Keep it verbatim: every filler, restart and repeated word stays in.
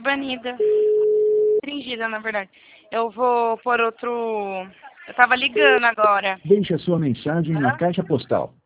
banida. Restringida, na verdade. Eu vou por outro... Eu tava ligando agora. Deixe a sua mensagem na caixa postal